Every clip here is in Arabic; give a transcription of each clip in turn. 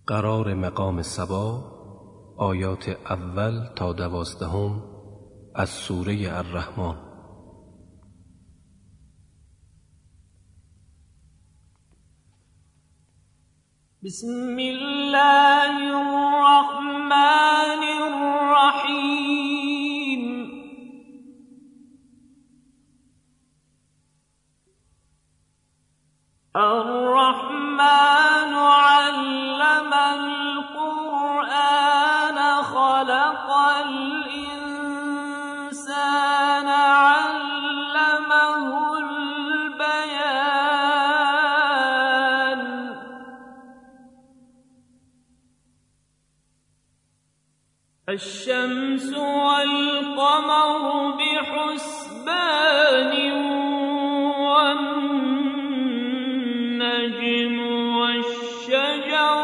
قرار مقام صبا، آیات اول تا 12 از سوره الرحمن. بسم الله الرحمن الرحیم. الرحمن علم القرآن خلق الإنسان علمه البيان. الشمس والقمر بحسبان والنجم والشجر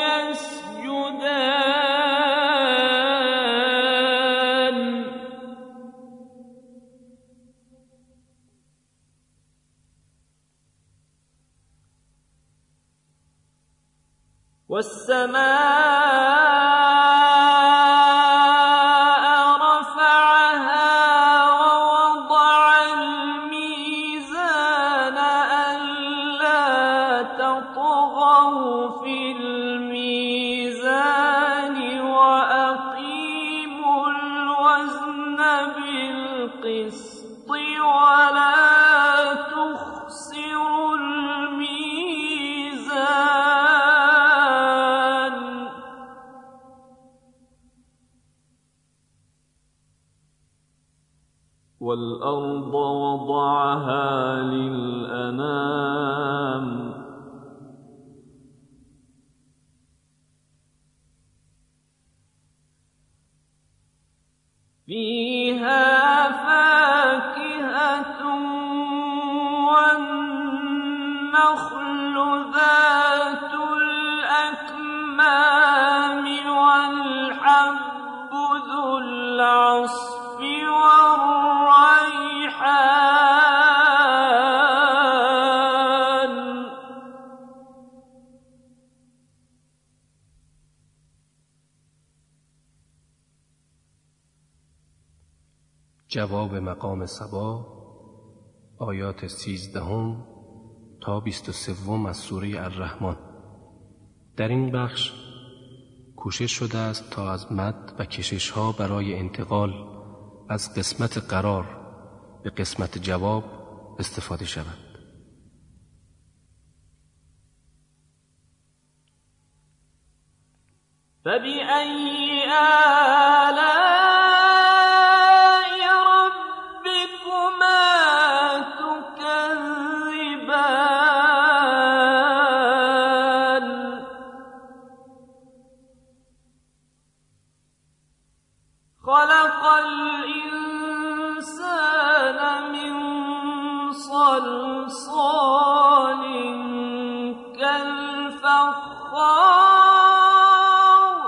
يسجدان. والسماء في الميزان وأقيموا الوزن بالقسط ولا تخسروا الميزان. والأرض وضعها للأنام فيها فاكهة والنخل ذات الأكمام والحب ذو العصف والريحان. جواب مقام صبا، آیات 13 تا 23 از سوره الرحمن. در این بخش کوشش شده است تا از مد و کشش ها برای انتقال از قسمت قرار به قسمت جواب استفاده شود. فبأي آلاء ربكما تكذبان. خلق الإنسان من صلصال كالفخار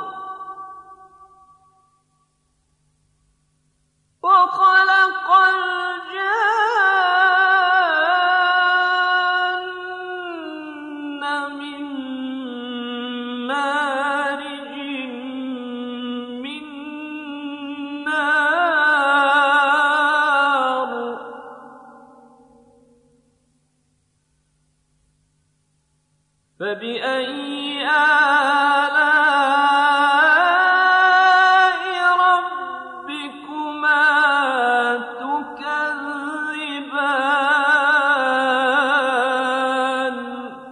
وخلق الجان من مارج من نار. فبأي آلاء ربكما تكذبان.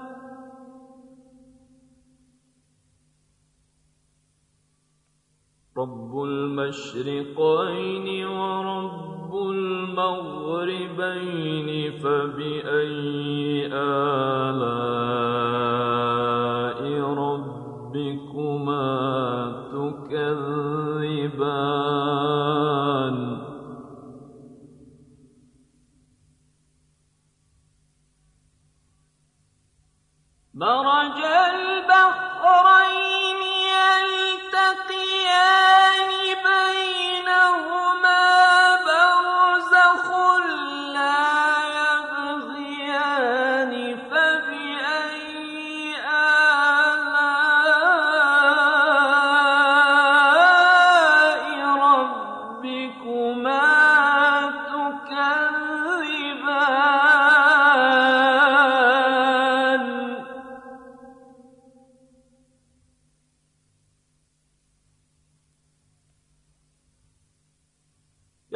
رب المشرقين ورب المغربين فبأي آلاء ربكما تكذبان. مرج البحرين يلتقيان بينهما برزخ لا يبغيان. فبأي آلاء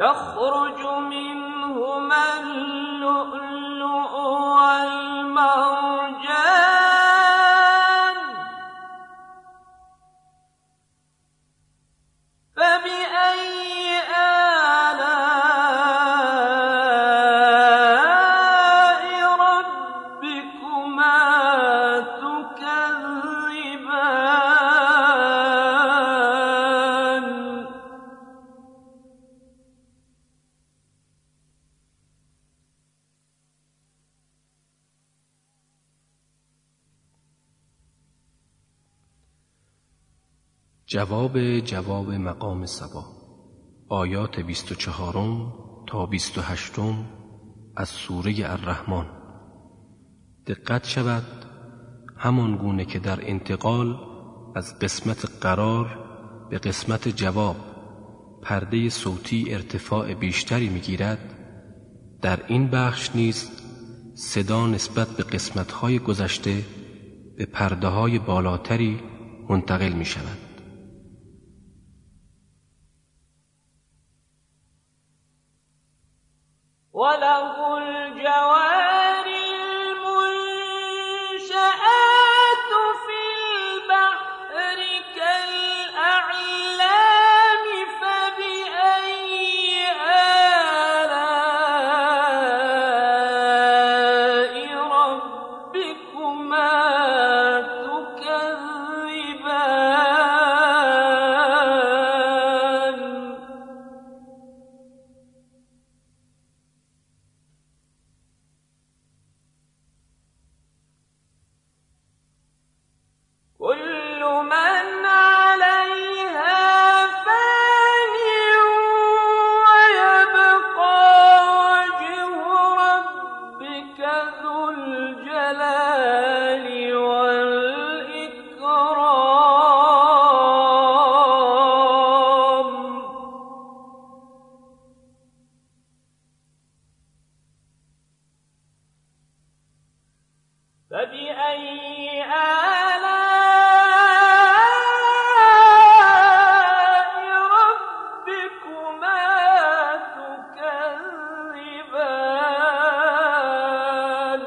يخرج منهما اللؤلؤ والمرجان فبأي آلاء ربكما تكذبان جواب مقام صبا، آیات 24 تا 28 از سوره الرحمن. دقت شود همان گونه که در انتقال از قسمت قرار به قسمت جواب پرده صوتی ارتفاع بیشتری می‌گیرد، در این بخش نیز صدا نسبت به قسمت‌های گذشته به پرده‌های بالاتری منتقل می‌شود. وله الجوار المنشآت في البحر كالأعلام فبأي آلاء ربكما تكذبان كل من عليها فان ويبقى وجه ربك ذو الجلال والإكرام فبأي آلاء ربكما تكذبان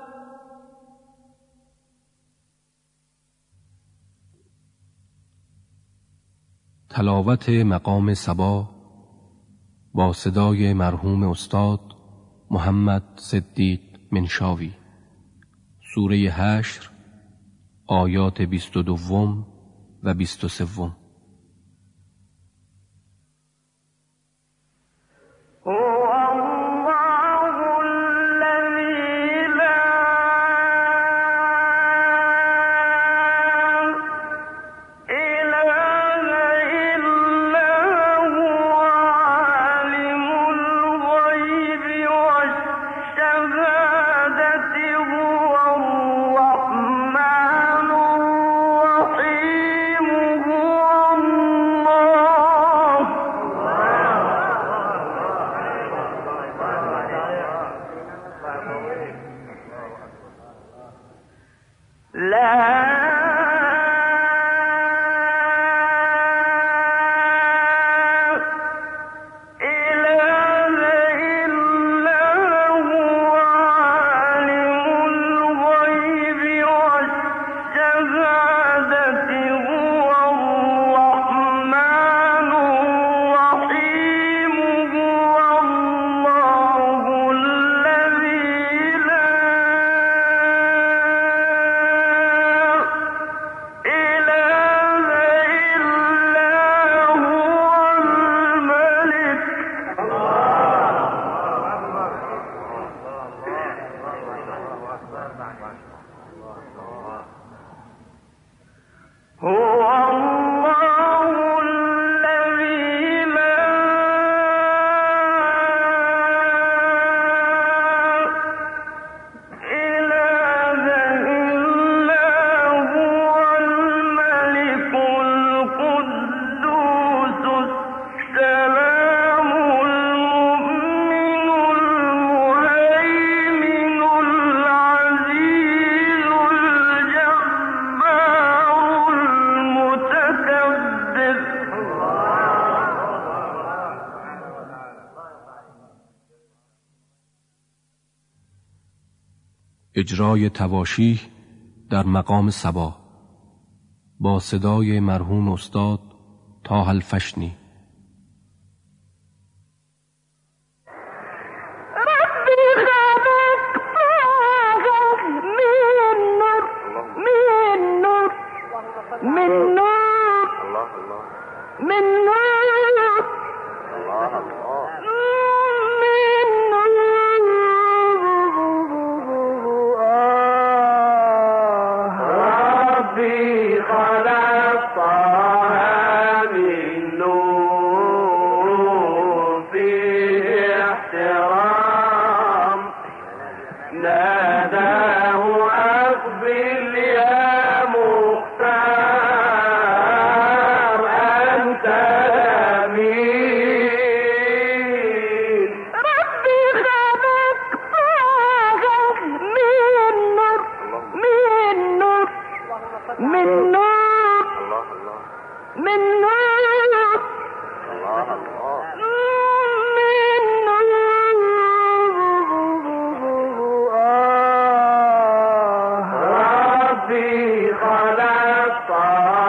تلاوت مقام صبا با صدای مرحوم استاد محمد صدیق منشاوی، سوره حشر، آیات 22 و 23. هو اجرای تواشیح در مقام صبا با صدای مرحوم استاد طه الفشنی. خلق